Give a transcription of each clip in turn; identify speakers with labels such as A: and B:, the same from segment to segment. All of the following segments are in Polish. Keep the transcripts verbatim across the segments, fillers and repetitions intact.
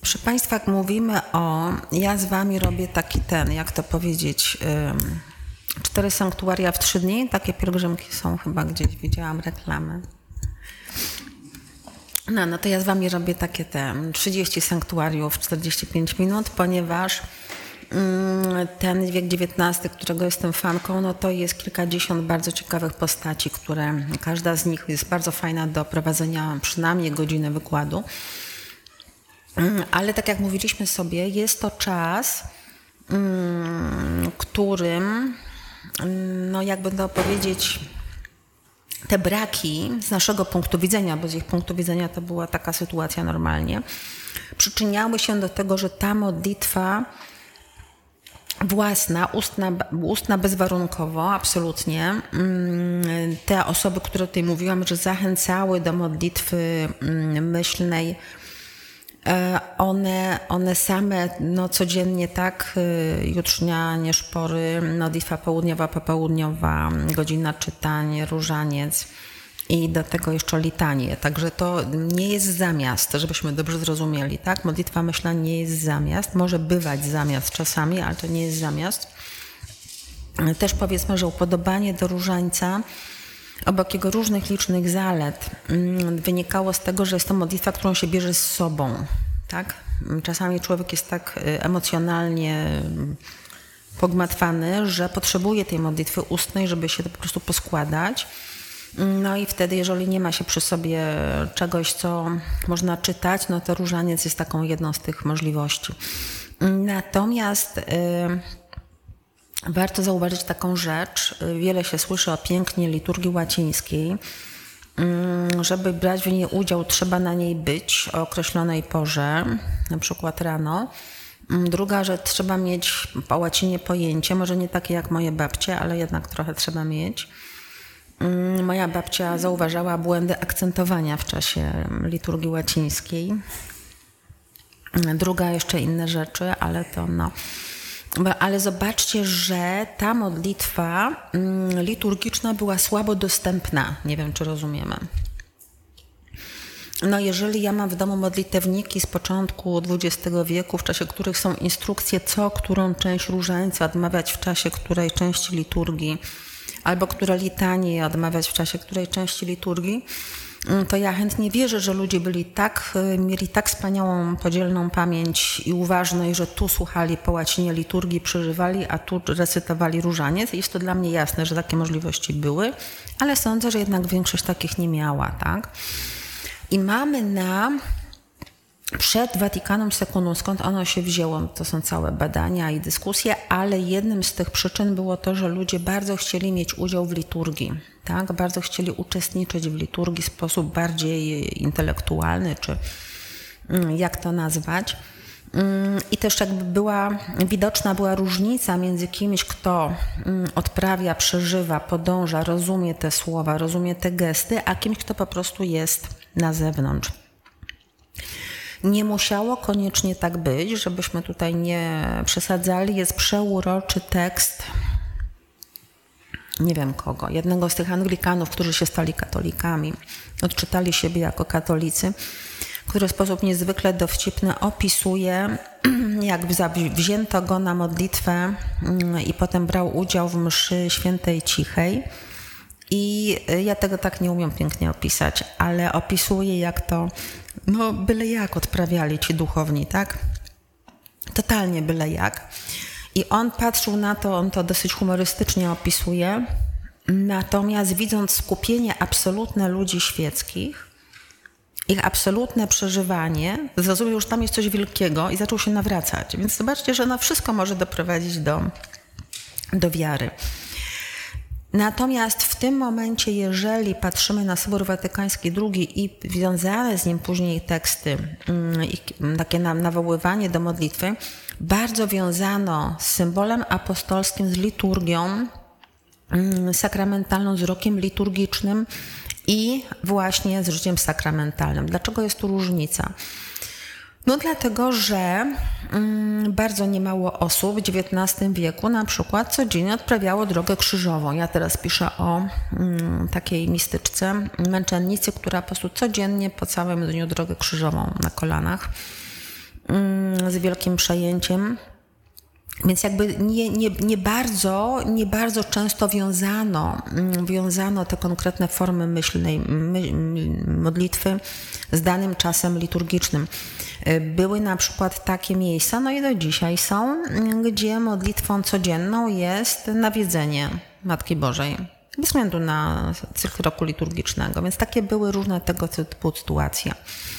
A: Proszę Państwa, jak mówimy o, ja z Wami robię taki ten, jak to powiedzieć, cztery sanktuaria w trzy dni, takie pielgrzymki są chyba gdzieś, widziałam reklamę. No, no to ja z Wami robię takie te trzydzieści sanktuariów w czterdzieści pięć minut, ponieważ ten wiek dziewiętnasty, którego jestem fanką, no to jest kilkadziesiąt bardzo ciekawych postaci, które każda z nich jest bardzo fajna do prowadzenia przynajmniej godziny wykładu. Ale tak jak mówiliśmy sobie, jest to czas, którym, no jakby to powiedzieć, te braki z naszego punktu widzenia, bo z ich punktu widzenia to była taka sytuacja normalnie, przyczyniały się do tego, że ta modlitwa własna, ustna, ustna bezwarunkowo, absolutnie, te osoby, które tutaj mówiłam, że zachęcały do modlitwy myślnej, One, one same no, codziennie tak, jutrznianie, szpory, modlitwa południowa, popołudniowa, godzina czytań, różaniec i do tego jeszcze litanie. Także to nie jest zamiast, żebyśmy dobrze zrozumieli, tak? Modlitwa myślna nie jest zamiast, może bywać zamiast czasami, ale to nie jest zamiast. Też powiedzmy, że upodobanie do różańca obok jego różnych licznych zalet wynikało z tego, że jest to modlitwa, którą się bierze z sobą. Tak? Czasami człowiek jest tak emocjonalnie pogmatwany, że potrzebuje tej modlitwy ustnej, żeby się to po prostu poskładać. No i wtedy, jeżeli nie ma się przy sobie czegoś, co można czytać, no to różaniec jest taką jedną z tych możliwości. Natomiast warto zauważyć taką rzecz, wiele się słyszy o pięknie liturgii łacińskiej. Żeby brać w niej udział, trzeba na niej być o określonej porze, na przykład rano. Druga rzecz, trzeba mieć po łacinie pojęcie, może nie takie jak moje babcie, ale jednak trochę trzeba mieć. Moja babcia zauważała błędy akcentowania w czasie liturgii łacińskiej. Druga jeszcze inne rzeczy, ale to no... Ale zobaczcie, że ta modlitwa liturgiczna była słabo dostępna. Nie wiem, czy rozumiemy. No jeżeli ja mam w domu modlitewniki z początku dwudziestego wieku, w czasie których są instrukcje, co, którą część różańca odmawiać w czasie której części liturgii, albo które litanie odmawiać w czasie której części liturgii, to ja chętnie wierzę, że ludzie byli tak, mieli tak wspaniałą, podzielną pamięć i uważność, że tu słuchali po łacinie liturgii, przeżywali, a tu recytowali różaniec. Jest to dla mnie jasne, że takie możliwości były, ale sądzę, że jednak większość takich nie miała, tak? I mamy na przed Vaticanum Secundum, skąd ono się wzięło, to są całe badania i dyskusje, ale jednym z tych przyczyn było to, że ludzie bardzo chcieli mieć udział w liturgii, tak? Bardzo chcieli uczestniczyć w liturgii w sposób bardziej intelektualny, czy jak to nazwać. I też jakby była, widoczna była różnica między kimś, kto odprawia, przeżywa, podąża, rozumie te słowa, rozumie te gesty, a kimś, kto po prostu jest na zewnątrz. Nie musiało koniecznie tak być, żebyśmy tutaj nie przesadzali. Jest przeuroczy tekst, nie wiem kogo, jednego z tych Anglikanów, którzy się stali katolikami, odczytali siebie jako katolicy, który w sposób niezwykle dowcipny opisuje, jak wzięto go na modlitwę i potem brał udział w mszy świętej cichej. I ja tego tak nie umiem pięknie opisać, ale opisuję, jak to, no byle jak odprawiali ci duchowni, tak? Totalnie byle jak. I on patrzył na to, on to dosyć humorystycznie opisuje, natomiast widząc skupienie absolutne ludzi świeckich, ich absolutne przeżywanie, zrozumiał, że tam jest coś wielkiego i zaczął się nawracać. Więc zobaczcie, że no wszystko może doprowadzić do, do wiary. Natomiast w tym momencie, jeżeli patrzymy na Sobór Watykański drugi i związane z nim później teksty, i takie nawoływanie do modlitwy, bardzo wiązano z symbolem apostolskim, z liturgią sakramentalną, z rokiem liturgicznym i właśnie z życiem sakramentalnym. Dlaczego jest tu różnica? No dlatego, że mm, bardzo niemało osób w dziewiętnastym wieku na przykład codziennie odprawiało drogę krzyżową. Ja teraz piszę o mm, takiej mistyczce, męczennicy, która po prostu codziennie po całym dniu drogę krzyżową na kolanach z wielkim przejęciem. Więc jakby nie, nie, nie, bardzo, nie bardzo często wiązano, wiązano te konkretne formy myślnej my, modlitwy z danym czasem liturgicznym. Były na przykład takie miejsca, no i do dzisiaj są, gdzie modlitwą codzienną jest nawiedzenie Matki Bożej, bez względu na cykl roku liturgicznego. Więc takie były różne tego typu sytuacje.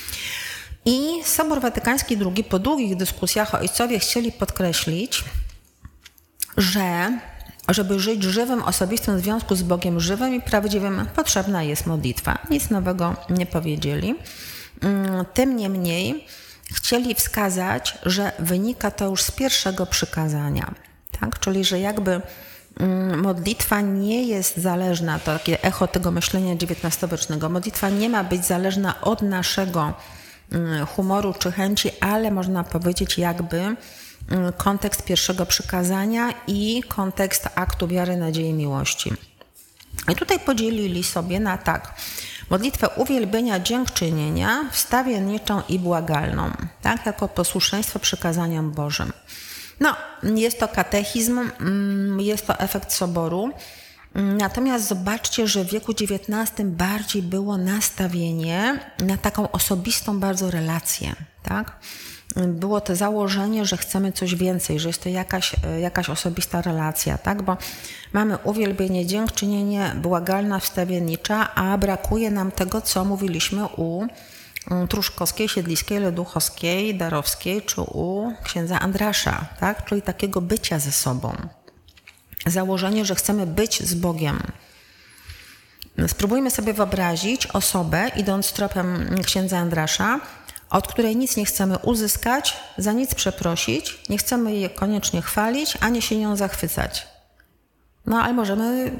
A: I Sobór Watykański drugi po długich dyskusjach ojcowie chcieli podkreślić, że żeby żyć żywym, osobistym związku z Bogiem żywym i prawdziwym, potrzebna jest modlitwa. Nic nowego nie powiedzieli. Tym niemniej chcieli wskazać, że wynika to już z pierwszego przykazania. Tak? Czyli, że jakby modlitwa nie jest zależna, to takie echo tego myślenia dziewiętnastowiecznego, modlitwa nie ma być zależna od naszego humoru czy chęci, ale można powiedzieć jakby kontekst pierwszego przykazania i kontekst aktu wiary, nadziei, miłości. I tutaj podzielili sobie na tak, modlitwę uwielbienia, dziękczynienia, wstawienniczą i błagalną, tak, jako posłuszeństwo przykazaniom Bożym. No, jest to katechizm, jest to efekt soboru. Natomiast zobaczcie, że w wieku dziewiętnastym bardziej było nastawienie na taką osobistą bardzo relację, tak? Było to założenie, że chcemy coś więcej, że jest to jakaś, jakaś osobista relacja, tak? Bo mamy uwielbienie, dziękczynienie, błagalna, wstawiennicza, a brakuje nam tego, co mówiliśmy u Truszkowskiej, Siedliskiej, Leduchowskiej, Darowskiej czy u księdza Andrasza, tak? Czyli takiego bycia ze sobą. Założenie, że chcemy być z Bogiem. Spróbujmy sobie wyobrazić osobę, idąc tropem księdza Andrasza, od której nic nie chcemy uzyskać, za nic przeprosić, nie chcemy jej koniecznie chwalić, ani się nią zachwycać. No ale możemy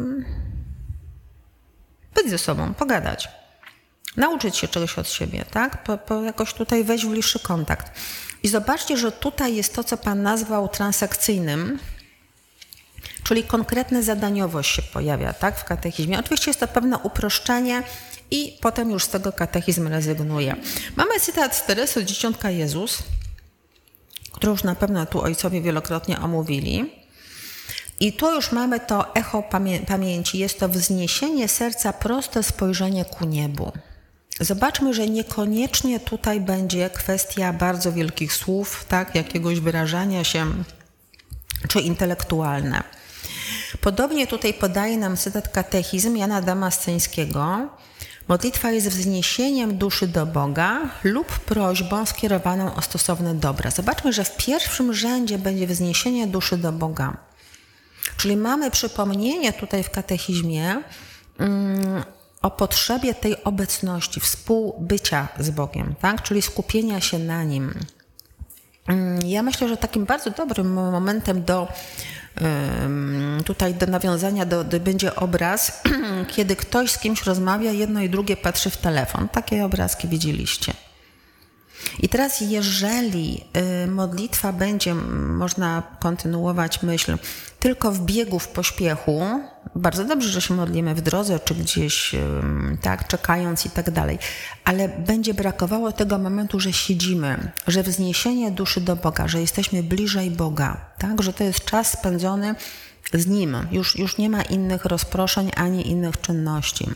A: być ze sobą, pogadać, nauczyć się czegoś od siebie, tak? Po, po jakoś tutaj wejść w bliższy kontakt. I zobaczcie, że tutaj jest to, co Pan nazwał transakcyjnym, czyli konkretna zadaniowość się pojawia, tak, w katechizmie. Oczywiście jest to pewne uproszczenie i potem już z tego katechizm rezygnuje. Mamy cytat z Teresy Dzieciątka Jezus, który już na pewno tu ojcowie wielokrotnie omówili. I tu już mamy to echo pamię- pamięci. Jest to wzniesienie serca, proste spojrzenie ku niebu. Zobaczmy, że niekoniecznie tutaj będzie kwestia bardzo wielkich słów, tak, jakiegoś wyrażania się, czy intelektualne. Podobnie tutaj podaje nam cytat katechizm Jana Damasceńskiego. Modlitwa jest wzniesieniem duszy do Boga lub prośbą skierowaną o stosowne dobra. Zobaczmy, że w pierwszym rzędzie będzie wzniesienie duszy do Boga. Czyli mamy przypomnienie tutaj w katechizmie um, o potrzebie tej obecności, współbycia z Bogiem, tak? Czyli skupienia się na Nim. Um, ja myślę, że takim bardzo dobrym momentem do tutaj do nawiązania do, do będzie obraz, kiedy ktoś z kimś rozmawia, jedno i drugie patrzy w telefon. Takie obrazki widzieliście. I teraz jeżeli modlitwa będzie, można kontynuować myśl, tylko w biegu, w pośpiechu, bardzo dobrze, że się modlimy w drodze, czy gdzieś, tak, czekając i tak dalej, ale będzie brakowało tego momentu, że siedzimy, że wzniesienie duszy do Boga, że jesteśmy bliżej Boga, tak, że to jest czas spędzony z Nim. Już, już nie ma innych rozproszeń ani innych czynności.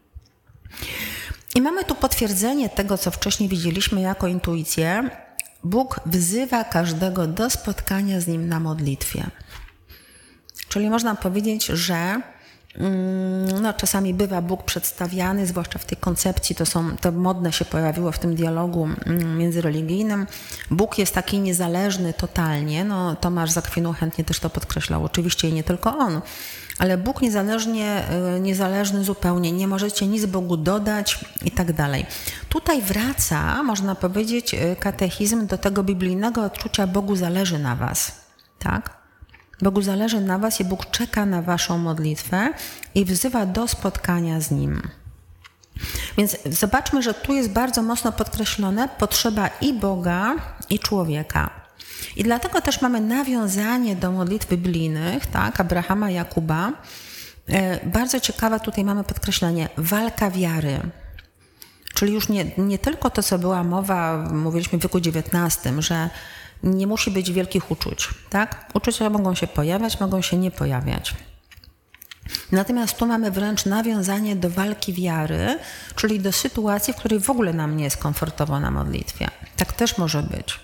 A: I mamy tu potwierdzenie tego, co wcześniej widzieliśmy jako intuicję. Bóg wzywa każdego do spotkania z Nim na modlitwie. Czyli można powiedzieć, że no, czasami bywa Bóg przedstawiany, zwłaszcza w tej koncepcji, to, są, to modne się pojawiło w tym dialogu międzyreligijnym. Bóg jest taki niezależny totalnie. No, Tomasz z Akwinu chętnie też to podkreślał. Oczywiście i nie tylko on. Ale Bóg niezależnie, niezależny zupełnie, nie możecie nic Bogu dodać i tak dalej. Tutaj wraca, można powiedzieć, katechizm do tego biblijnego odczucia Bogu zależy na was, tak? Bogu zależy na was i Bóg czeka na waszą modlitwę i wzywa do spotkania z Nim. Więc zobaczmy, że tu jest bardzo mocno podkreślone potrzeba i Boga, i człowieka. I dlatego też mamy nawiązanie do modlitw biblijnych, tak, Abrahama, Jakuba. Bardzo ciekawe tutaj mamy podkreślenie walka wiary. Czyli już nie, nie tylko to, co była mowa, mówiliśmy w wieku dziewiętnastym, że nie musi być wielkich uczuć, tak? Uczucia mogą się pojawiać, mogą się nie pojawiać. Natomiast tu mamy wręcz nawiązanie do walki wiary, czyli do sytuacji, w której w ogóle nam nie jest komfortowo na modlitwie. Tak też może być.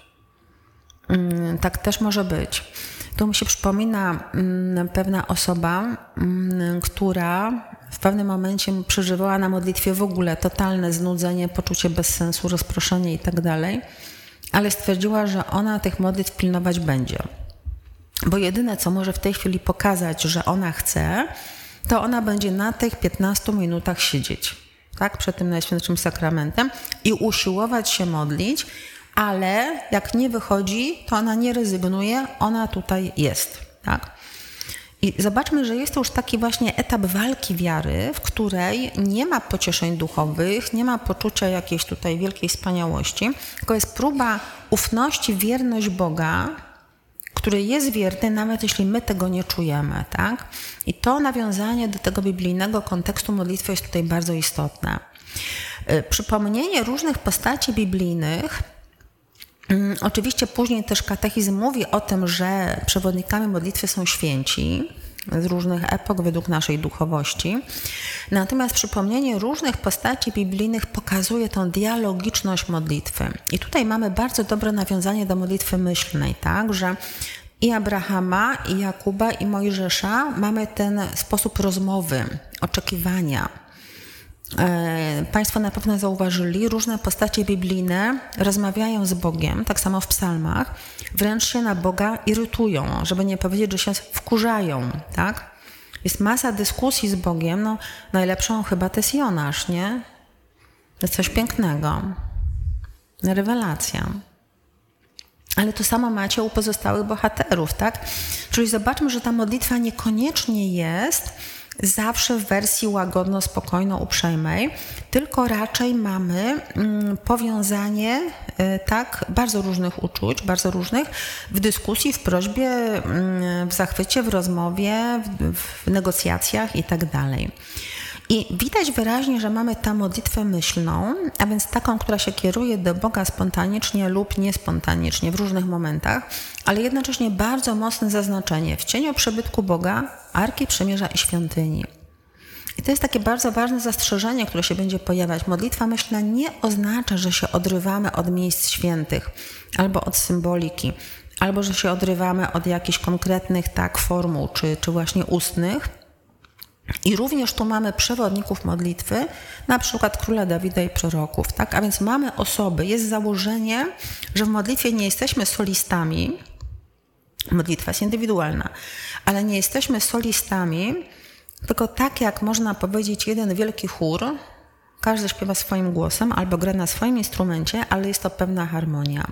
A: Tak też może być. Tu mi się przypomina pewna osoba, która w pewnym momencie przeżywała na modlitwie w ogóle totalne znudzenie, poczucie bezsensu, rozproszenie i tak dalej, ale stwierdziła, że ona tych modlitw pilnować będzie. Bo jedyne, co może w tej chwili pokazać, że ona chce, to ona będzie na tych piętnastu minutach siedzieć, tak, przed tym Najświętszym Sakramentem i usiłować się modlić, ale jak nie wychodzi, to ona nie rezygnuje, ona tutaj jest, tak. I zobaczmy, że jest to już taki właśnie etap walki wiary, w której nie ma pocieszeń duchowych, nie ma poczucia jakiejś tutaj wielkiej wspaniałości, tylko jest próba ufności, wierność Boga, który jest wierny, nawet jeśli my tego nie czujemy, tak? I to nawiązanie do tego biblijnego kontekstu modlitwy jest tutaj bardzo istotne. Przypomnienie różnych postaci biblijnych, oczywiście później też katechizm mówi o tym, że przewodnikami modlitwy są święci z różnych epok według naszej duchowości. Natomiast przypomnienie różnych postaci biblijnych pokazuje tą dialogiczność modlitwy. I tutaj mamy bardzo dobre nawiązanie do modlitwy myślnej, tak, że i Abrahama, i Jakuba, i Mojżesza mamy ten sposób rozmowy, oczekiwania. Państwo na pewno zauważyli, różne postacie biblijne rozmawiają z Bogiem, tak samo w psalmach, wręcz się na Boga irytują, żeby nie powiedzieć, że się wkurzają, tak? Jest masa dyskusji z Bogiem, no najlepszą chyba to jest Jonasz, nie? To jest coś pięknego. Rewelacja. Ale to samo macie u pozostałych bohaterów, tak? Czyli zobaczmy, że ta modlitwa niekoniecznie jest zawsze w wersji łagodno, spokojno, uprzejmej, tylko raczej mamy mm, powiązanie y, tak bardzo różnych uczuć, bardzo różnych w dyskusji, w prośbie, mm, w zachwycie, w rozmowie, w, w negocjacjach i tak dalej. I widać wyraźnie, że mamy tę modlitwę myślną, a więc taką, która się kieruje do Boga spontanicznie lub niespontanicznie w różnych momentach, ale jednocześnie bardzo mocne zaznaczenie w cieniu przybytku Boga, Arki Przymierza i świątyni. I to jest takie bardzo ważne zastrzeżenie, które się będzie pojawiać. Modlitwa myślna nie oznacza, że się odrywamy od miejsc świętych albo od symboliki, albo że się odrywamy od jakichś konkretnych tak formuł czy, czy właśnie ustnych. I również tu mamy przewodników modlitwy, na przykład króla Dawida i proroków, tak? A więc mamy osoby, jest założenie, że w modlitwie nie jesteśmy solistami, modlitwa jest indywidualna, ale nie jesteśmy solistami, tylko tak jak można powiedzieć jeden wielki chór, każdy śpiewa swoim głosem albo gra na swoim instrumencie, ale jest to pewna harmonia.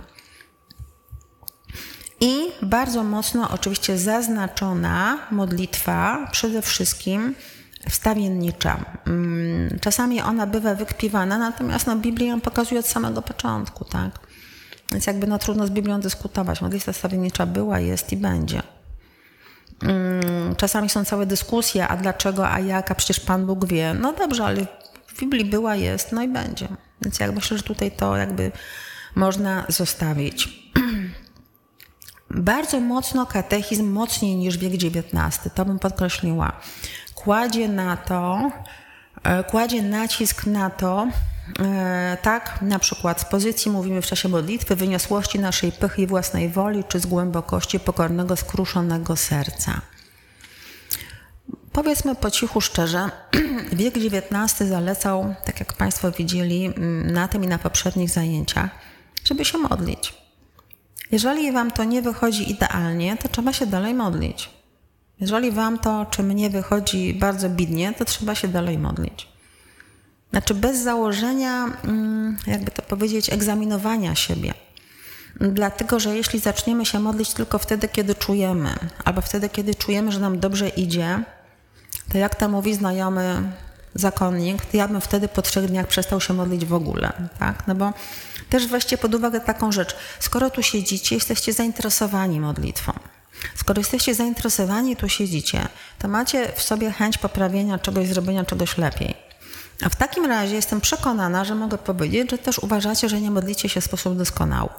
A: I bardzo mocno oczywiście zaznaczona modlitwa, przede wszystkim wstawiennicza. Czasami ona bywa wykpiwana, natomiast no, Biblia ją pokazuje od samego początku, tak? Więc jakby no, trudno z Biblią dyskutować. Modlitwa wstawiennicza była, jest i będzie. Czasami są całe dyskusje, a dlaczego, a jak, a przecież Pan Bóg wie. No dobrze, ale w Biblii była, jest, no i będzie. Więc ja myślę, że tutaj to jakby można zostawić. Bardzo mocno katechizm, mocniej niż wiek dziewiętnasty, to bym podkreśliła, kładzie na to, kładzie nacisk na to, tak, na przykład z pozycji mówimy w czasie modlitwy, wyniosłości naszej pychy i własnej woli, czy z głębokości pokornego, skruszonego serca. Powiedzmy po cichu szczerze, wiek dziewiętnasty zalecał, tak jak Państwo widzieli na tym i na poprzednich zajęciach, żeby się modlić. Jeżeli Wam to nie wychodzi idealnie, to trzeba się dalej modlić. Jeżeli Wam to, czy mnie wychodzi bardzo bidnie, to trzeba się dalej modlić. Znaczy bez założenia, jakby to powiedzieć, egzaminowania siebie. Dlatego, że jeśli zaczniemy się modlić tylko wtedy, kiedy czujemy, albo wtedy, kiedy czujemy, że nam dobrze idzie, to jak to mówi znajomy zakonnik, to ja bym wtedy po trzech dniach przestał się modlić w ogóle, tak? No bo też weźcie pod uwagę taką rzecz. Skoro tu siedzicie, jesteście zainteresowani modlitwą. Skoro jesteście zainteresowani, tu siedzicie, to macie w sobie chęć poprawienia czegoś, zrobienia czegoś lepiej. A w takim razie jestem przekonana, że mogę powiedzieć, że też uważacie, że nie modlicie się w sposób doskonały.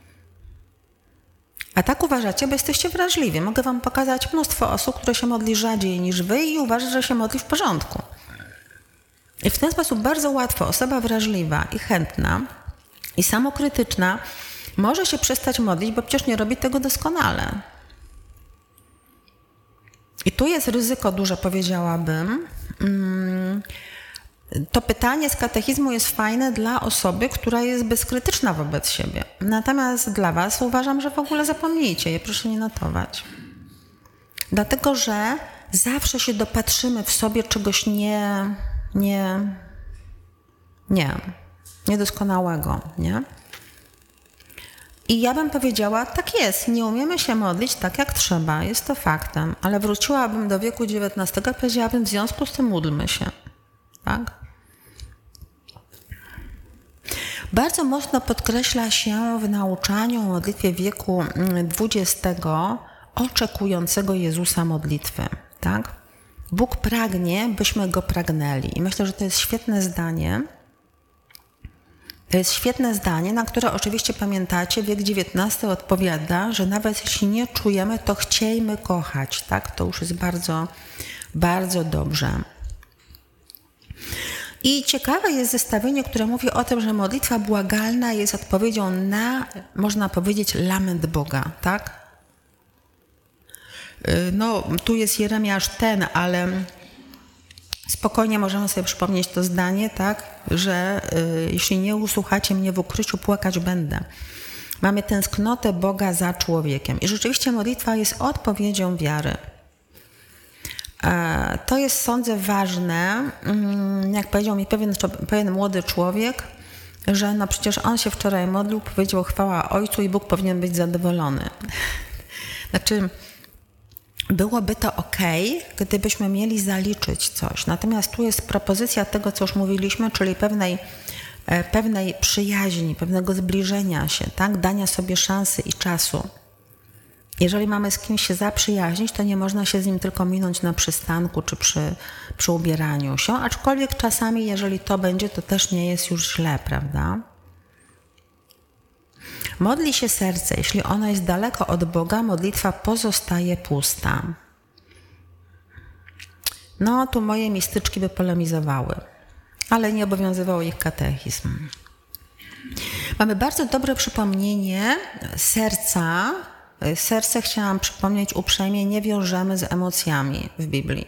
A: A tak uważacie, bo jesteście wrażliwi. Mogę wam pokazać mnóstwo osób, które się modli rzadziej niż wy i uważa, że się modli w porządku. I w ten sposób bardzo łatwo osoba wrażliwa i chętna i samokrytyczna może się przestać modlić, bo przecież nie robi tego doskonale. I tu jest ryzyko duże, powiedziałabym. To pytanie z katechizmu jest fajne dla osoby, która jest bezkrytyczna wobec siebie. Natomiast dla was uważam, że w ogóle zapomnijcie je, proszę nie notować. Dlatego, że zawsze się dopatrzymy w sobie czegoś nie, nie, nie, niedoskonałego, nie? I ja bym powiedziała, tak jest, nie umiemy się modlić tak jak trzeba, jest to faktem, ale wróciłabym do wieku dziewiętnastego i powiedziałabym, w związku z tym módlmy się, tak? Bardzo mocno podkreśla się w nauczaniu o modlitwie wieku dwudziestego oczekującego Jezusa modlitwy, tak? Bóg pragnie, byśmy Go pragnęli. I myślę, że to jest świetne zdanie. To jest świetne zdanie, na które oczywiście pamiętacie, wiek dziewiętnasty odpowiada, że nawet jeśli nie czujemy, to chciejmy kochać, tak? To już jest bardzo, bardzo dobrze. I ciekawe jest zestawienie, które mówi o tym, że modlitwa błagalna jest odpowiedzią na, można powiedzieć, lament Boga, tak? No, tu jest Jeremiasz ten, ale spokojnie możemy sobie przypomnieć to zdanie, tak? Że y, jeśli nie usłuchacie mnie w ukryciu, płakać będę. Mamy tęsknotę Boga za człowiekiem. I rzeczywiście modlitwa jest odpowiedzią wiary. To jest, sądzę, ważne, jak powiedział mi pewien, pewien młody człowiek, że no przecież on się wczoraj modlił, powiedział chwała Ojcu i Bóg powinien być zadowolony. Znaczy, byłoby to okej, gdybyśmy mieli zaliczyć coś. Natomiast tu jest propozycja tego, co już mówiliśmy, czyli pewnej, pewnej przyjaźni, pewnego zbliżenia się, tak? Dania sobie szansy i czasu. Jeżeli mamy z kimś się zaprzyjaźnić, to nie można się z nim tylko minąć na przystanku czy przy, przy ubieraniu się, aczkolwiek czasami, jeżeli to będzie, to też nie jest już źle, prawda? Modli się serce. Jeśli ono jest daleko od Boga, modlitwa pozostaje pusta. No, tu moje mistyczki by polemizowały, ale nie obowiązywał ich katechizm. Mamy bardzo dobre przypomnienie serca. Serce, chciałam przypomnieć uprzejmie, nie wiążemy z emocjami w Biblii.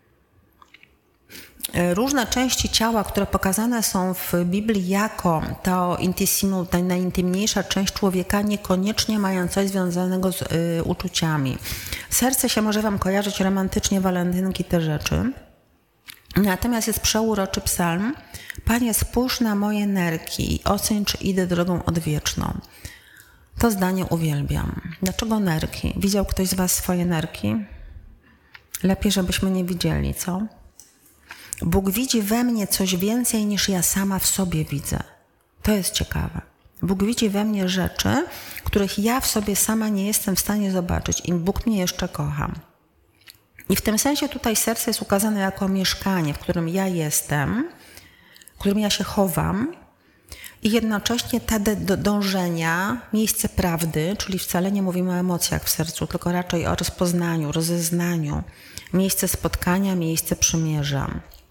A: Różne części ciała, które pokazane są w Biblii jako to intimium, ta najintymniejsza część człowieka, niekoniecznie mają coś związanego z y, uczuciami. Serce się może wam kojarzyć romantycznie, walentynki, te rzeczy. Natomiast jest przeuroczy psalm. Panie, spójrz na moje nerki i oceń, czy idę drogą odwieczną. To zdanie uwielbiam. Dlaczego nerki? Widział ktoś z was swoje nerki? Lepiej, żebyśmy nie widzieli, co? Bóg widzi we mnie coś więcej, niż ja sama w sobie widzę. To jest ciekawe. Bóg widzi we mnie rzeczy, których ja w sobie sama nie jestem w stanie zobaczyć i Bóg mnie jeszcze kocha. I w tym sensie tutaj serce jest ukazane jako mieszkanie, w którym ja jestem, w którym ja się chowam, i jednocześnie te dążenia, miejsce prawdy, czyli wcale nie mówimy o emocjach w sercu, tylko raczej o rozpoznaniu, rozeznaniu, miejsce spotkania, miejsce przymierza.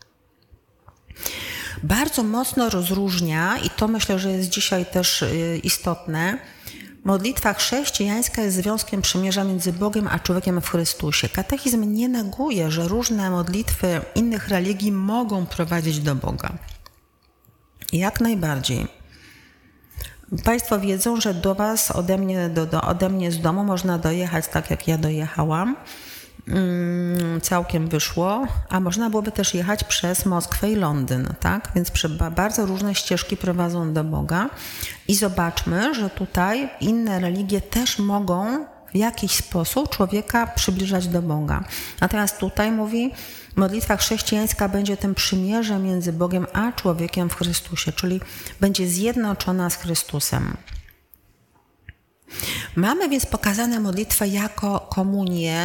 A: Bardzo mocno rozróżnia, i to myślę, że jest dzisiaj też istotne, modlitwa chrześcijańska jest związkiem przymierza między Bogiem a człowiekiem w Chrystusie. Katechizm nie neguje, że różne modlitwy innych religii mogą prowadzić do Boga. Jak najbardziej. Państwo wiedzą, że do was, ode mnie, do, do, ode mnie z domu można dojechać tak, jak ja dojechałam. Mm, całkiem wyszło, a można byłoby też jechać przez Moskwę i Londyn, tak? Więc bardzo różne ścieżki prowadzą do Boga. I zobaczmy, że tutaj inne religie też mogą w jakiś sposób człowieka przybliżać do Boga. Natomiast tutaj mówi, modlitwa chrześcijańska będzie tym przymierzem między Bogiem a człowiekiem w Chrystusie, czyli będzie zjednoczona z Chrystusem. Mamy więc pokazane modlitwę jako komunię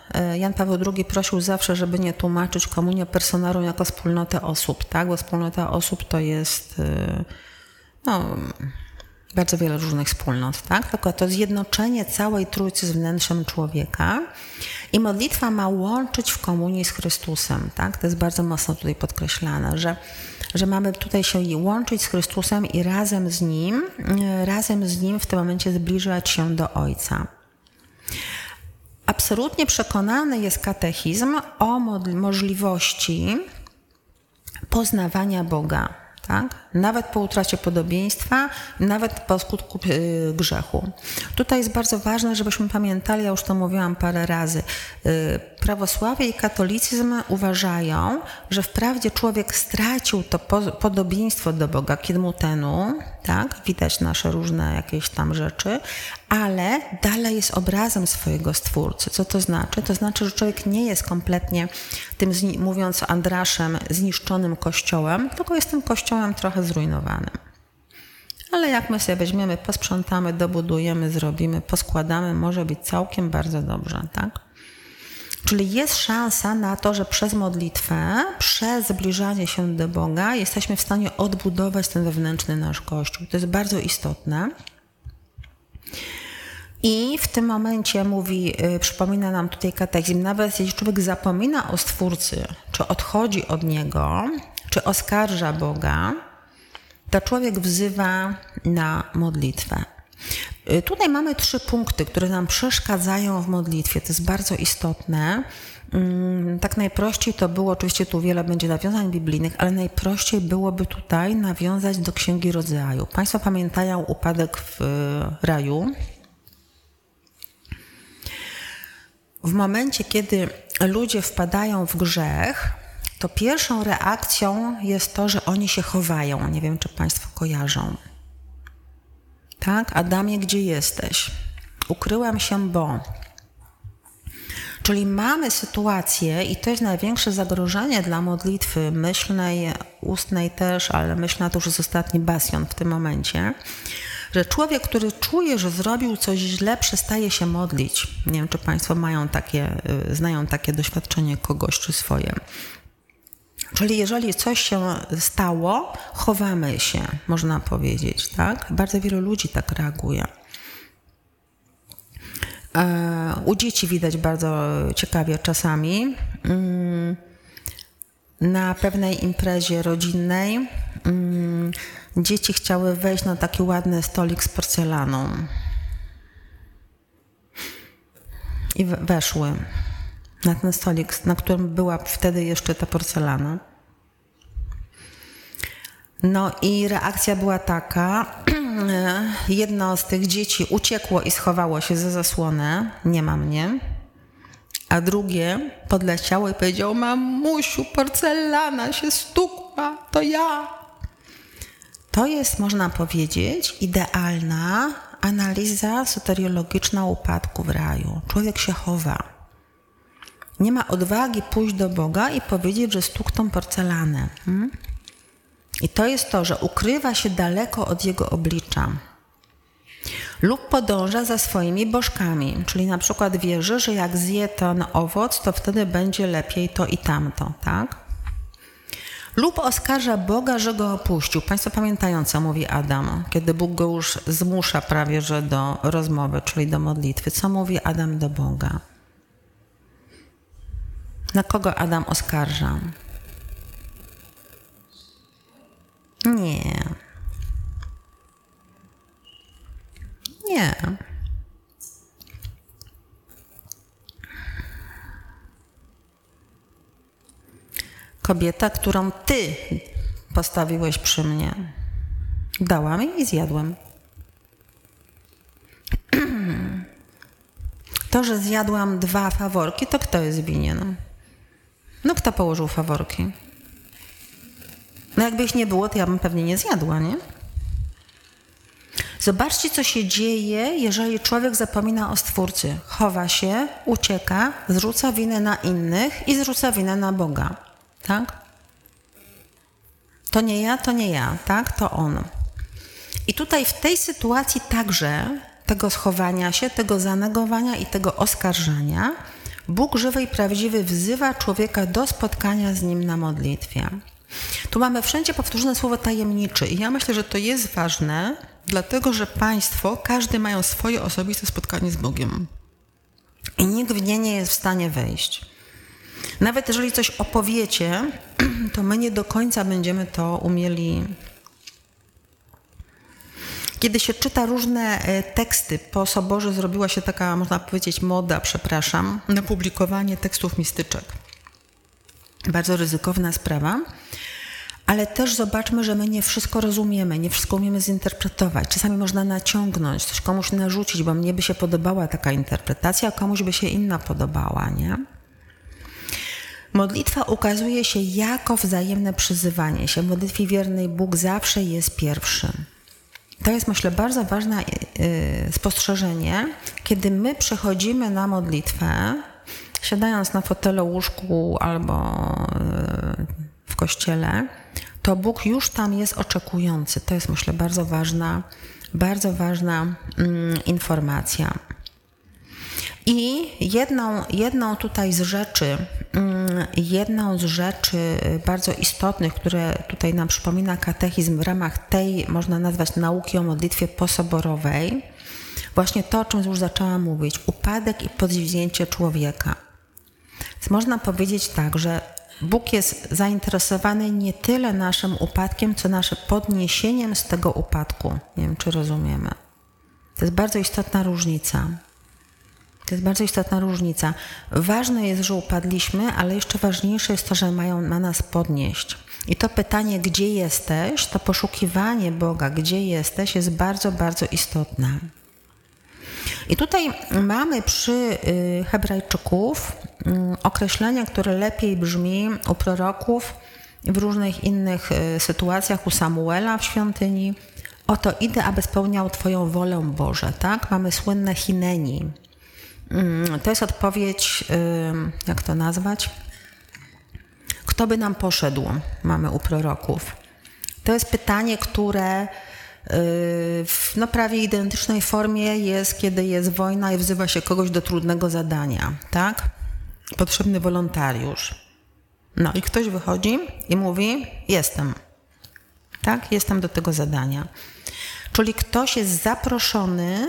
A: Jan Paweł drugi prosił zawsze, żeby nie tłumaczyć Communio Personarum jako wspólnotę osób, tak? Bo wspólnota osób to jest no, bardzo wiele różnych wspólnot, tak? Tylko to zjednoczenie całej Trójcy z wnętrzem człowieka i modlitwa ma łączyć w komunii z Chrystusem, tak? To jest bardzo mocno tutaj podkreślane, że, że mamy tutaj się łączyć z Chrystusem i razem z Nim, razem z Nim w tym momencie zbliżać się do Ojca. Absolutnie przekonany jest katechizm o możliwości poznawania Boga, tak? Nawet po utracie podobieństwa, nawet po skutku grzechu. Tutaj jest bardzo ważne, żebyśmy pamiętali, ja już to mówiłam parę razy, prawosławie i katolicyzm uważają, że wprawdzie człowiek stracił to podobieństwo do Boga kiedmutenu, tak? Widać nasze różne jakieś tam rzeczy, ale dalej jest obrazem swojego Stwórcy. Co to znaczy? To znaczy, że człowiek nie jest kompletnie tym, mówiąc Andraszem, zniszczonym kościołem, tylko jest tym kościołem trochę zrujnowanym. Ale jak my sobie weźmiemy, posprzątamy, dobudujemy, zrobimy, poskładamy, może być całkiem bardzo dobrze, tak? Czyli jest szansa na to, że przez modlitwę, przez zbliżanie się do Boga jesteśmy w stanie odbudować ten wewnętrzny nasz Kościół. To jest bardzo istotne. I w tym momencie mówi, przypomina nam tutaj katechizm, nawet jeśli człowiek zapomina o Stwórcy, czy odchodzi od Niego, czy oskarża Boga, to człowiek wzywa na modlitwę. Tutaj mamy trzy punkty, które nam przeszkadzają w modlitwie. To jest bardzo istotne. Tak najprościej to było, oczywiście tu wiele będzie nawiązań biblijnych, ale najprościej byłoby tutaj nawiązać do Księgi Rodzaju. Państwo pamiętają upadek w raju. W momencie, kiedy ludzie wpadają w grzech, to pierwszą reakcją jest to, że oni się chowają. Nie wiem, czy Państwo kojarzą. Tak? Adamie, gdzie jesteś? Ukryłam się, bo... Czyli mamy sytuację, i to jest największe zagrożenie dla modlitwy myślnej, ustnej też, ale myślna to już jest ostatni bastion w tym momencie, że człowiek, który czuje, że zrobił coś źle, przestaje się modlić. Nie wiem, czy Państwo mają takie, znają takie doświadczenie kogoś czy swoje. Czyli jeżeli coś się stało, chowamy się, można powiedzieć, tak? Bardzo wielu ludzi tak reaguje. U dzieci widać bardzo ciekawie czasami. Na pewnej imprezie rodzinnej dzieci chciały wejść na taki ładny stolik z porcelaną. I weszły na ten stolik, na którym była wtedy jeszcze ta porcelana. No i reakcja była taka, jedno z tych dzieci uciekło i schowało się za zasłonę, nie ma mnie, a drugie podleciało i powiedziało: mamusiu, porcelana się stukła, to ja. To jest, można powiedzieć, idealna analiza soteriologiczna upadku w raju. Człowiek się chowa. Nie ma odwagi pójść do Boga i powiedzieć, że stukną porcelanę. Hmm? I to jest to, że ukrywa się daleko od Jego oblicza. Lub podąża za swoimi bożkami, czyli na przykład wierzy, że jak zje ten owoc, to wtedy będzie lepiej to i tamto, tak? Lub oskarża Boga, że go opuścił. Państwo pamiętają, co mówi Adam, kiedy Bóg go już zmusza prawie że do rozmowy, czyli do modlitwy. Co mówi Adam do Boga? Na kogo Adam oskarża? Nie. Nie. Kobieta, którą ty postawiłeś przy mnie. Dałam jej i zjadłem. To, że zjadłam dwa faworki, to kto jest winien? No kto położył faworki? No jakby ich nie było, to ja bym pewnie nie zjadła, nie? Zobaczcie, co się dzieje, jeżeli człowiek zapomina o Stwórcy. Chowa się, ucieka, zrzuca winę na innych i zrzuca winę na Boga. Tak? To nie ja, to nie ja, tak? To on. I tutaj w tej sytuacji także tego schowania się, tego zanegowania i tego oskarżania Bóg żywy i prawdziwy wzywa człowieka do spotkania z Nim na modlitwie. Tu mamy wszędzie powtórzone słowo tajemniczy i ja myślę, że to jest ważne, dlatego że państwo, każdy mają swoje osobiste spotkanie z Bogiem. I nikt w nie nie jest w stanie wejść. Nawet jeżeli coś opowiecie, to my nie do końca będziemy to umieli. Kiedy się czyta różne teksty, po Soborze zrobiła się taka, można powiedzieć, moda, przepraszam, na publikowanie tekstów mistyczek. Bardzo ryzykowna sprawa, ale też zobaczmy, że my nie wszystko rozumiemy, nie wszystko umiemy zinterpretować. Czasami można naciągnąć, coś komuś narzucić, bo mnie by się podobała taka interpretacja, a komuś by się inna podobała, nie? Modlitwa ukazuje się jako wzajemne przyzywanie się. W modlitwie wiernej Bóg zawsze jest pierwszy. To jest, myślę, bardzo ważne spostrzeżenie, kiedy my przechodzimy na modlitwę, siadając na fotelu, łóżku albo w kościele, to Bóg już tam jest oczekujący. To jest, myślę, bardzo ważna, bardzo ważna mm, informacja. I jedną, jedną tutaj z rzeczy, mm, jedną z rzeczy bardzo istotnych, które tutaj nam przypomina katechizm w ramach tej, można nazwać, nauki o modlitwie posoborowej, właśnie to, o czym już zaczęłam mówić, upadek i podziwnięcie człowieka. Więc można powiedzieć tak, że Bóg jest zainteresowany nie tyle naszym upadkiem, co naszym podniesieniem z tego upadku. Nie wiem, czy rozumiemy. To jest bardzo istotna różnica. To jest bardzo istotna różnica. Ważne jest, że upadliśmy, ale jeszcze ważniejsze jest to, że mają ma nas podnieść. I to pytanie, gdzie jesteś, to poszukiwanie Boga, gdzie jesteś, jest bardzo, bardzo istotne. I tutaj mamy przy Hebrajczyków określenie, które lepiej brzmi u proroków w różnych innych sytuacjach, u Samuela w świątyni. Oto idę, aby spełniał Twoją wolę, Boże. Tak? Mamy słynne hineni. To jest odpowiedź, jak to nazwać? Kto by nam poszedł? Mamy u proroków. To jest pytanie, które w no, prawie identycznej formie jest, kiedy jest wojna i wzywa się kogoś do trudnego zadania, tak? Potrzebny wolontariusz. No i ktoś wychodzi i mówi, jestem. Tak? Jestem do tego zadania. Czyli ktoś jest zaproszony,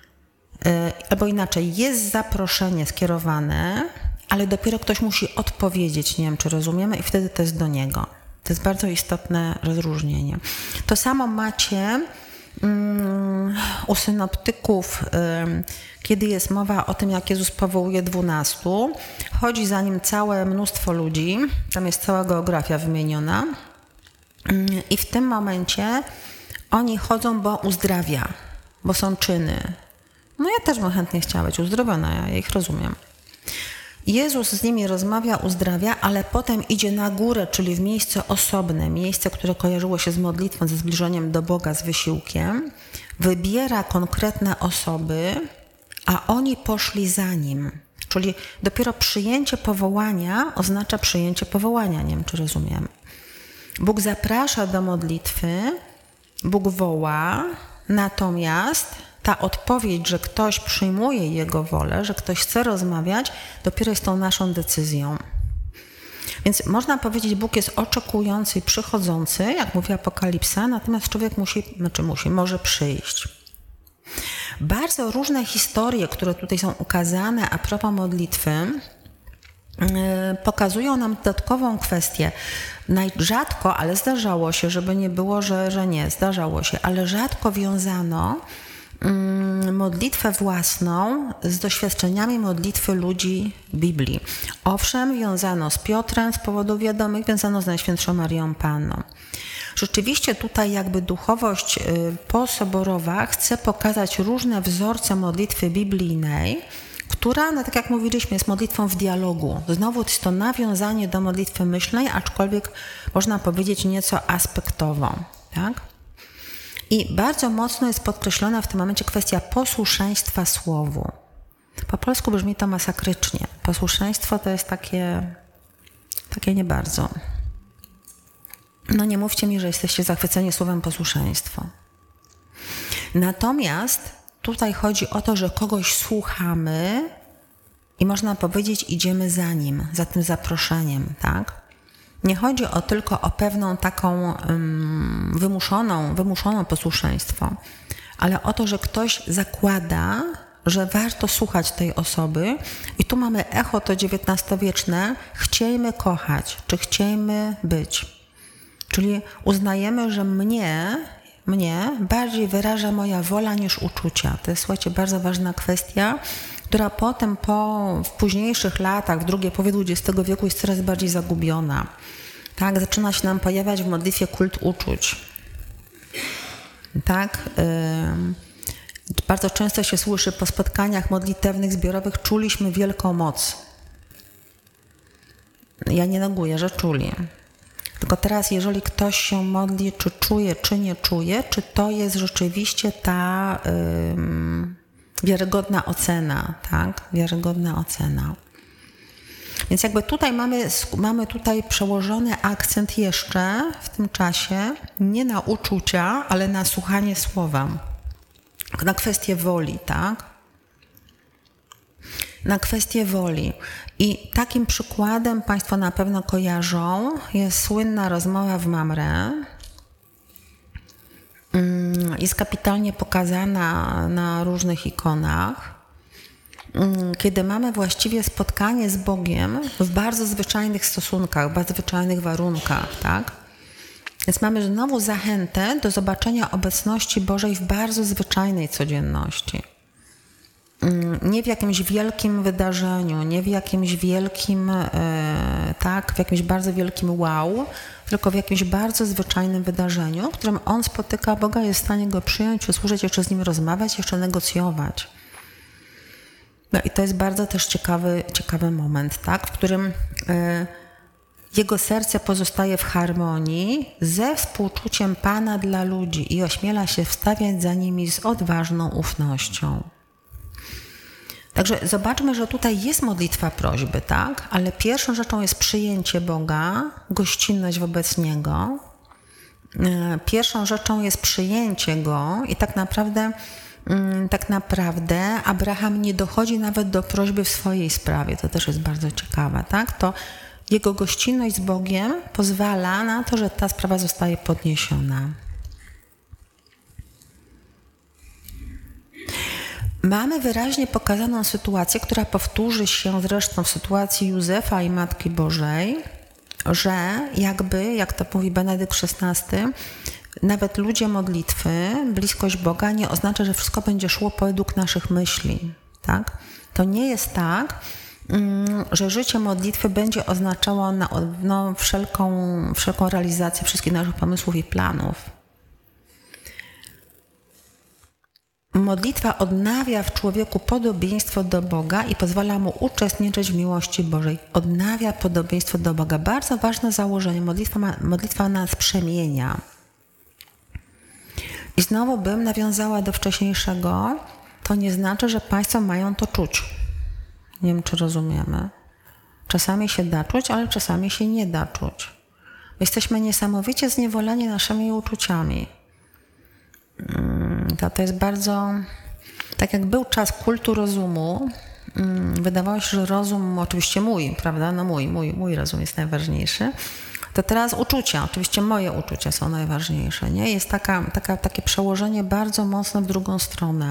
A: albo inaczej, jest zaproszenie skierowane, ale dopiero ktoś musi odpowiedzieć, nie wiem, czy rozumiemy, i wtedy to jest do niego. To jest bardzo istotne rozróżnienie. To samo macie um, u synoptyków, um, kiedy jest mowa o tym, jak Jezus powołuje dwunastu. Chodzi za nim całe mnóstwo ludzi, tam jest cała geografia wymieniona um, i w tym momencie oni chodzą, bo uzdrawia, bo są czyny. No ja też bym chętnie chciała być uzdrowiona, ja ich rozumiem. Jezus z nimi rozmawia, uzdrawia, ale potem idzie na górę, czyli w miejsce osobne, miejsce, które kojarzyło się z modlitwą, ze zbliżeniem do Boga, z wysiłkiem. Wybiera konkretne osoby, a oni poszli za nim. Czyli dopiero przyjęcie powołania oznacza przyjęcie powołania, nie wiem, czy rozumiemy. Bóg zaprasza do modlitwy, Bóg woła, natomiast ta odpowiedź, że ktoś przyjmuje Jego wolę, że ktoś chce rozmawiać, dopiero jest tą naszą decyzją. Więc można powiedzieć, Bóg jest oczekujący i przychodzący, jak mówi Apokalipsa, natomiast człowiek musi, znaczy musi, może przyjść. Bardzo różne historie, które tutaj są ukazane a propos modlitwy, pokazują nam dodatkową kwestię. Rzadko, ale zdarzało się, żeby nie było, że, że nie, zdarzało się, ale rzadko wiązano modlitwę własną z doświadczeniami modlitwy ludzi Biblii. Owszem, wiązano z Piotrem z powodów wiadomych, wiązano z Najświętszą Marią Panną. Rzeczywiście tutaj jakby duchowość posoborowa chce pokazać różne wzorce modlitwy biblijnej, która, no tak jak mówiliśmy, jest modlitwą w dialogu. Znowu jest to nawiązanie do modlitwy myślnej, aczkolwiek można powiedzieć nieco aspektowo, tak? I bardzo mocno jest podkreślona w tym momencie kwestia posłuszeństwa słowu. Po polsku brzmi to masakrycznie. Posłuszeństwo to jest takie, takie nie bardzo. No nie mówcie mi, że jesteście zachwyceni słowem posłuszeństwo. Natomiast tutaj chodzi o to, że kogoś słuchamy i można powiedzieć, idziemy za nim, za tym zaproszeniem, tak? Nie chodzi o tylko o pewną taką um, wymuszoną, wymuszoną posłuszeństwo, ale o to, że ktoś zakłada, że warto słuchać tej osoby i tu mamy echo to dziewiętnastowieczne, chciejmy kochać, czy chciejmy być. Czyli uznajemy, że mnie, mnie bardziej wyraża moja wola niż uczucia. To jest, słuchajcie, bardzo ważna kwestia, która potem po, w późniejszych latach, w drugiej połowie dwudziestego wieku jest coraz bardziej zagubiona. Tak, zaczyna się nam pojawiać w modlitwie kult uczuć. Tak, yy, bardzo często się słyszy po spotkaniach modlitewnych, zbiorowych, czuliśmy wielką moc. Ja nie neguję, że czuli. Tylko teraz, jeżeli ktoś się modli, czy czuje, czy nie czuje, czy to jest rzeczywiście ta yy, wiarygodna ocena, tak? Wiarygodna ocena. Więc jakby tutaj mamy, mamy tutaj przełożony akcent jeszcze w tym czasie nie na uczucia, ale na słuchanie słowa. Na kwestię woli, tak? Na kwestię woli. I takim przykładem Państwo na pewno kojarzą jest słynna rozmowa w Mamre. Jest kapitalnie pokazana na różnych ikonach, kiedy mamy właściwie spotkanie z Bogiem w bardzo zwyczajnych stosunkach, w bardzo zwyczajnych warunkach, tak? Więc mamy znowu zachętę do zobaczenia obecności Bożej w bardzo zwyczajnej codzienności. Nie w jakimś wielkim wydarzeniu, nie w jakimś wielkim, tak, w jakimś bardzo wielkim wow, tylko w jakimś bardzo zwyczajnym wydarzeniu, w którym on spotyka Boga, jest w stanie go przyjąć, usłyszeć, jeszcze z nim rozmawiać, jeszcze negocjować. No i to jest bardzo też ciekawy, ciekawy moment, tak, w którym y, jego serce pozostaje w harmonii ze współczuciem Pana dla ludzi i ośmiela się wstawiać za nimi z odważną ufnością. Także zobaczmy, że tutaj jest modlitwa prośby, tak, ale pierwszą rzeczą jest przyjęcie Boga, gościnność wobec Niego. Y, pierwszą rzeczą jest przyjęcie Go i tak naprawdę Tak naprawdę Abraham nie dochodzi nawet do prośby w swojej sprawie. To też jest bardzo ciekawe, tak? To jego gościnność z Bogiem pozwala na to, że ta sprawa zostaje podniesiona. Mamy wyraźnie pokazaną sytuację, która powtórzy się zresztą w sytuacji Józefa i Matki Bożej, że jakby, jak to mówi Benedykt szesnasty, nawet ludzie modlitwy, bliskość Boga nie oznacza, że wszystko będzie szło według naszych myśli, tak? To nie jest tak, że życie modlitwy będzie oznaczało na, no, wszelką, wszelką realizację wszystkich naszych pomysłów i planów. Modlitwa odnawia w człowieku podobieństwo do Boga i pozwala mu uczestniczyć w miłości Bożej. Odnawia podobieństwo do Boga. Bardzo ważne założenie. Modlitwa, ma, modlitwa nas przemienia. I znowu bym nawiązała do wcześniejszego. To nie znaczy, że Państwo mają to czuć. Nie wiem, czy rozumiemy. Czasami się da czuć, ale czasami się nie da czuć. Jesteśmy niesamowicie zniewoleni naszymi uczuciami. To, to jest bardzo... Tak jak był czas kultu rozumu, wydawało się, że rozum, oczywiście mój, prawda? No mój, mój, mój rozum jest najważniejszy. To teraz uczucia, oczywiście moje uczucia są najważniejsze, nie? Jest taka, taka, takie przełożenie bardzo mocne w drugą stronę.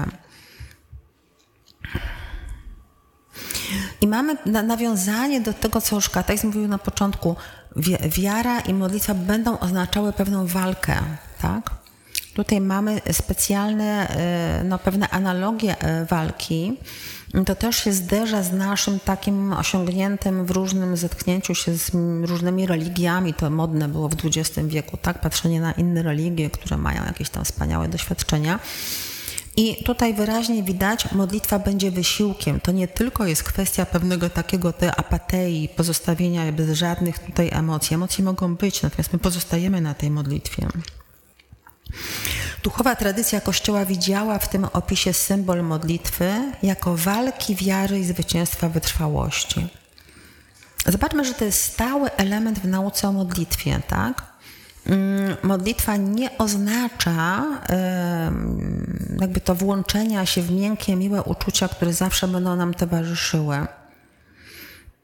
A: I mamy nawiązanie do tego, co już kateizm mówił na początku. Wiara i modlitwa będą oznaczały pewną walkę, tak? Tutaj mamy specjalne, no, pewne analogie walki. To też się zderza z naszym takim osiągniętym w różnym zetknięciu się z różnymi religiami. To modne było w dwudziestym wieku, tak? Patrzenie na inne religie, które mają jakieś tam wspaniałe doświadczenia. I tutaj wyraźnie widać, modlitwa będzie wysiłkiem. To nie tylko jest kwestia pewnego takiego tej apatei, pozostawienia bez żadnych tutaj emocji. Emocje mogą być, natomiast my pozostajemy na tej modlitwie. Duchowa tradycja Kościoła widziała w tym opisie symbol modlitwy jako walki wiary i zwycięstwa wytrwałości. Zobaczmy, że to jest stały element w nauce o modlitwie, tak? Modlitwa nie oznacza jakby to włączenia się w miękkie, miłe uczucia, które zawsze będą nam towarzyszyły.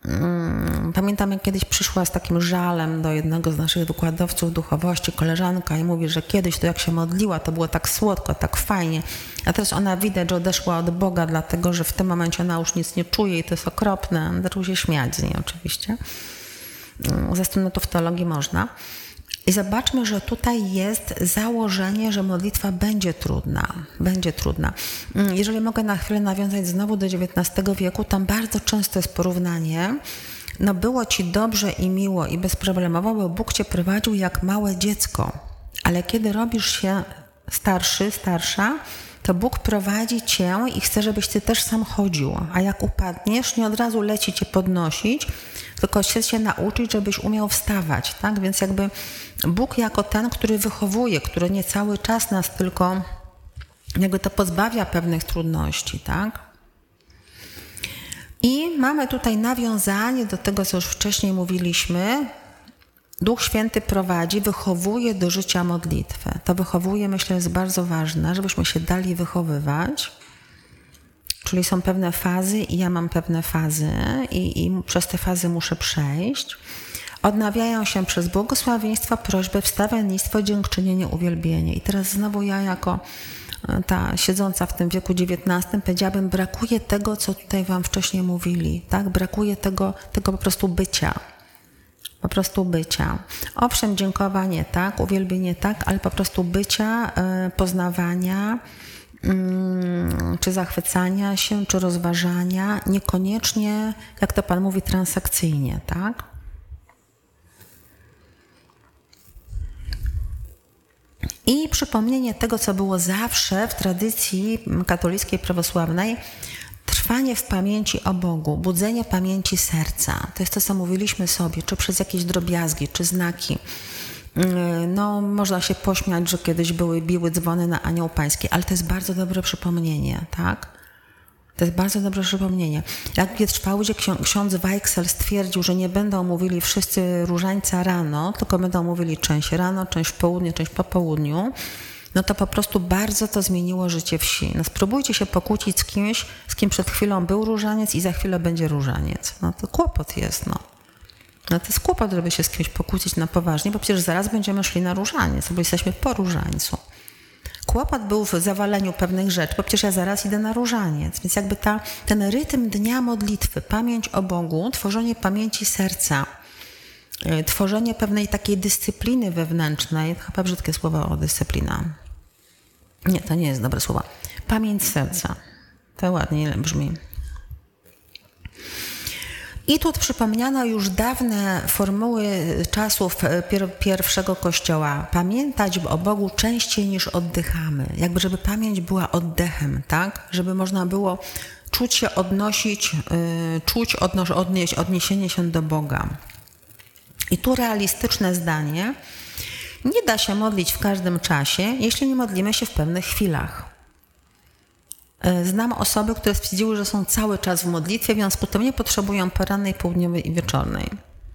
A: Pamiętam, jak kiedyś przyszła z takim żalem do jednego z naszych wykładowców duchowości koleżanka i mówi, że kiedyś to jak się modliła, to było tak słodko, tak fajnie, a teraz ona widać, że odeszła od Boga, dlatego że w tym momencie ona już nic nie czuje i to jest okropne. Zaczął się śmiać z niej oczywiście. Zresztą no to w teologii można. I zobaczmy, że tutaj jest założenie, że modlitwa będzie trudna. Będzie trudna. Jeżeli mogę na chwilę nawiązać znowu do dziewiętnastego wieku, tam bardzo często jest porównanie. No było ci dobrze i miło i bezproblemowo, bo Bóg cię prowadził jak małe dziecko. Ale kiedy robisz się starszy, starsza, to Bóg prowadzi cię i chce, żebyś ty też sam chodził. A jak upadniesz, nie od razu leci cię podnosić, tylko chce się nauczyć, żebyś umiał wstawać. Tak? Więc jakby Bóg jako ten, który wychowuje, który nie cały czas nas tylko jakby to pozbawia pewnych trudności. Tak? I mamy tutaj nawiązanie do tego, co już wcześniej mówiliśmy. Duch Święty prowadzi, wychowuje do życia modlitwę. To wychowuje, myślę, jest bardzo ważne, żebyśmy się dali wychowywać. Czyli są pewne fazy i ja mam pewne fazy i, i przez te fazy muszę przejść. Odnawiają się przez błogosławieństwo, prośbę, wstawiennictwo, dziękczynienie, uwielbienie. I teraz znowu ja jako ta siedząca w tym wieku dziewiętnastym powiedziałabym, brakuje tego, co tutaj wam wcześniej mówili. Tak? Brakuje tego, tego po prostu bycia. Po prostu bycia. Owszem, dziękowanie tak, uwielbienie tak, ale po prostu bycia, poznawania, czy zachwycania się, czy rozważania, niekoniecznie, jak to Pan mówi, transakcyjnie, tak? I przypomnienie tego, co było zawsze w tradycji katolickiej, prawosławnej, trwanie w pamięci o Bogu, budzenie pamięci serca. To jest to, co mówiliśmy sobie, czy przez jakieś drobiazgi, czy znaki. No, można się pośmiać, że kiedyś były, biły dzwony na Anioł Pański, ale to jest bardzo dobre przypomnienie, tak? To jest bardzo dobre przypomnienie. Jak w Wietrzwałdzie ksiądz Weichsel stwierdził, że nie będą mówili wszyscy różańca rano, tylko będą mówili część rano, część w południe, część po południu, no to po prostu bardzo to zmieniło życie wsi. No spróbujcie się pokłócić z kimś, z kim przed chwilą był różaniec i za chwilę będzie różaniec. No to kłopot jest, no. No to jest kłopot, żeby się z kimś pokłócić na poważnie, bo przecież zaraz będziemy szli na różaniec, bo jesteśmy po różańcu. Kłopot był w zawaleniu pewnych rzeczy, bo przecież ja zaraz idę na różaniec. Więc jakby ta, ten rytm dnia modlitwy, pamięć o Bogu, tworzenie pamięci serca, yy, tworzenie pewnej takiej dyscypliny wewnętrznej, chyba brzydkie słowo o dyscyplina. Nie, to nie jest dobre słowo. Pamięć serca. To ładnie brzmi. I tu przypomniano już dawne formuły czasów pier- pierwszego Kościoła. Pamiętać o Bogu częściej niż oddychamy. Jakby, żeby pamięć była oddechem, tak? Żeby można było czuć się, odnosić, yy, czuć odnoś, odnieść, odniesienie się do Boga. I tu realistyczne zdanie. Nie da się modlić w każdym czasie, jeśli nie modlimy się w pewnych chwilach. Znam osoby, które stwierdziły, że są cały czas w modlitwie, więc potem nie potrzebują porannej, południowej i wieczornej.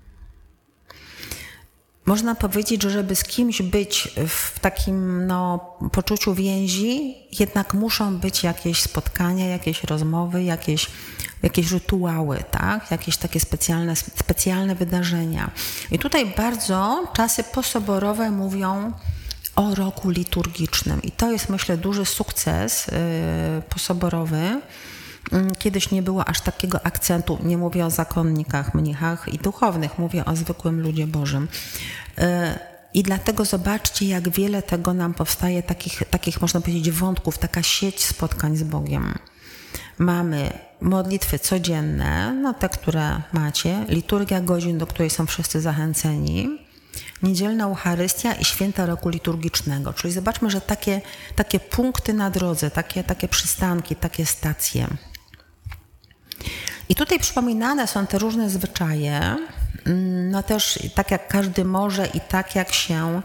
A: Można powiedzieć, że żeby z kimś być w takim no, poczuciu więzi, jednak muszą być jakieś spotkania, jakieś rozmowy, jakieś, jakieś rytuały, tak? Jakieś takie specjalne, specjalne wydarzenia. I tutaj bardzo czasy posoborowe mówią o roku liturgicznym. I to jest, myślę, duży sukces yy, posoborowy. Yy, kiedyś nie było aż takiego akcentu, nie mówię o zakonnikach, mnichach i duchownych, mówię o zwykłym ludzie Bożym. Yy, I dlatego zobaczcie, jak wiele tego nam powstaje, takich, takich można powiedzieć wątków, taka sieć spotkań z Bogiem. Mamy modlitwy codzienne, no te, które macie, liturgia godzin, do której są wszyscy zachęceni, niedzielna Eucharystia i święta roku liturgicznego. Czyli zobaczmy, że takie, takie punkty na drodze, takie, takie przystanki, takie stacje. I tutaj przypominane są te różne zwyczaje, no też tak jak każdy może i tak jak się,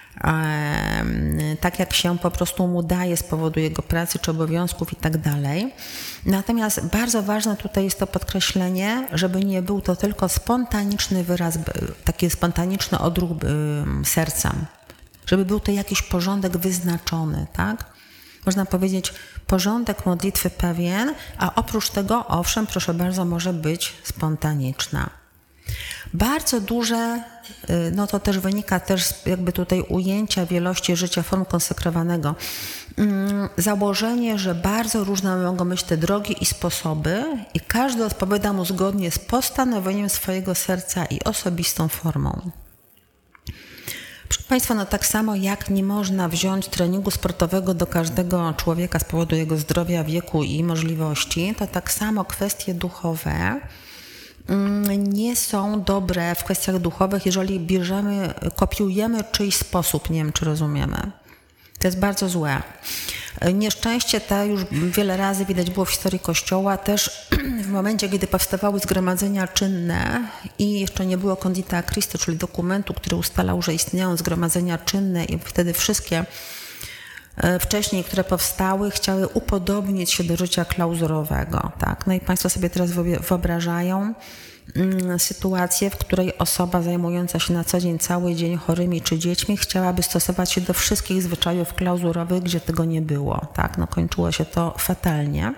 A: tak jak się po prostu mu daje z powodu jego pracy czy obowiązków i tak dalej. Natomiast bardzo ważne tutaj jest to podkreślenie, żeby nie był to tylko spontaniczny wyraz, taki spontaniczny odruch serca. Żeby był to jakiś porządek wyznaczony, tak? można powiedzieć, porządek modlitwy pewien, a oprócz tego, owszem, proszę bardzo, może być spontaniczna. Bardzo duże, no to też wynika też z jakby tutaj ujęcia wielości życia form konsekrowanego. Założenie, że bardzo różne mogą być te drogi i sposoby i każdy odpowiada mu zgodnie z postanowieniem swojego serca i osobistą formą. Proszę Państwa, no tak samo jak nie można wziąć treningu sportowego do każdego człowieka z powodu jego zdrowia, wieku i możliwości, to tak samo kwestie duchowe nie są dobre w kwestiach duchowych, jeżeli bierzemy, kopiujemy czyjś sposób, nie wiem, czy rozumiemy. To jest bardzo złe. Nieszczęście te już wiele razy widać było w historii Kościoła, też w momencie, kiedy powstawały zgromadzenia czynne i jeszcze nie było Condita Christi, czyli dokumentu, który ustalał, że istnieją zgromadzenia czynne i wtedy wszystkie wcześniej, które powstały, chciały upodobnić się do życia klauzurowego. Tak? No i Państwo sobie teraz wyobrażają sytuację, w której osoba zajmująca się na co dzień cały dzień chorymi czy dziećmi chciałaby stosować się do wszystkich zwyczajów klauzurowych, gdzie tego nie było. Tak? No, kończyło się to fatalnie.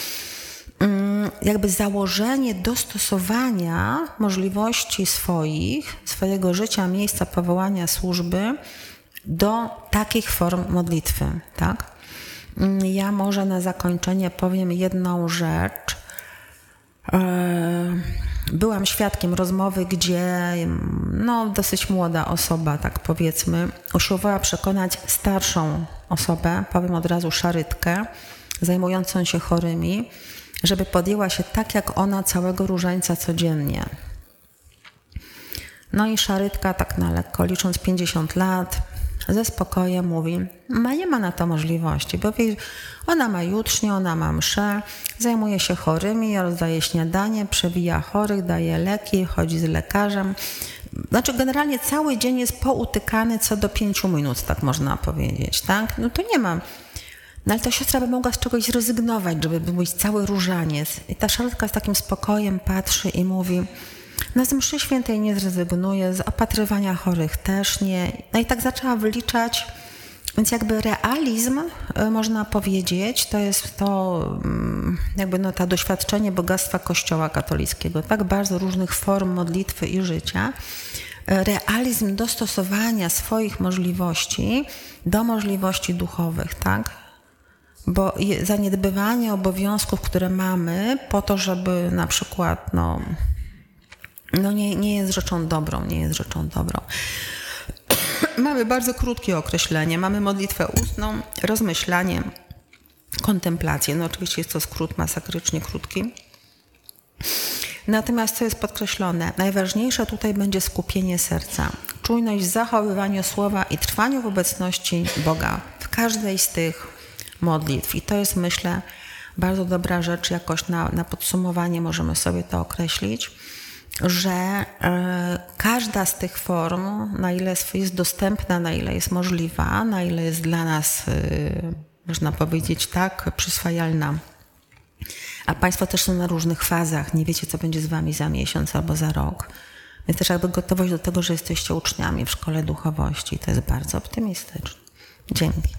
A: Jakby założenie dostosowania możliwości swoich, swojego życia, miejsca powołania, służby do takich form modlitwy. Tak? Ja może na zakończenie powiem jedną rzecz. Byłam świadkiem rozmowy, gdzie no, dosyć młoda osoba, tak powiedzmy, usiłowała przekonać starszą osobę, powiem od razu szarytkę, zajmującą się chorymi, żeby podjęła się tak jak ona całego różańca codziennie. No i szarytka tak na lekko, licząc pięćdziesiąt lat, ze spokojem mówi, ma nie ma na to możliwości, bo wie, ona ma jutrznię, ona ma mszę, zajmuje się chorymi, rozdaje śniadanie, przewija chorych, daje leki, chodzi z lekarzem. Znaczy generalnie cały dzień jest poutykany co do pięciu minut, tak można powiedzieć, tak? No to nie ma. No ale ta siostra by mogła z czegoś zrezygnować, żeby był cały różaniec. I ta szarytka z takim spokojem patrzy i mówi, no z mszy świętej nie zrezygnuje, z opatrywania chorych też nie. No i tak zaczęła wyliczać, więc jakby realizm, można powiedzieć, to jest to jakby no to doświadczenie bogactwa Kościoła katolickiego, tak bardzo różnych form modlitwy i życia. Realizm dostosowania swoich możliwości do możliwości duchowych, tak? Bo zaniedbywanie obowiązków, które mamy po to, żeby na przykład no, no nie, nie jest rzeczą dobrą, nie jest rzeczą dobrą. Mamy bardzo krótkie określenie. Mamy modlitwę ustną, rozmyślanie, kontemplację. No oczywiście jest to skrót masakrycznie krótki. Natomiast co jest podkreślone? Najważniejsze tutaj będzie skupienie serca. Czujność w zachowywaniu słowa i trwaniu w obecności Boga w każdej z tych modlitw. I to jest, myślę, bardzo dobra rzecz. Jakoś na, na podsumowanie możemy sobie to określić, że y, każda z tych form, na ile jest dostępna, na ile jest możliwa, na ile jest dla nas, y, można powiedzieć tak, przyswajalna. A Państwo też są na różnych fazach, nie wiecie, co będzie z Wami za miesiąc albo za rok. Więc też jakby gotowość do tego, że jesteście uczniami w szkole duchowości. To jest bardzo optymistyczne. Dzięki.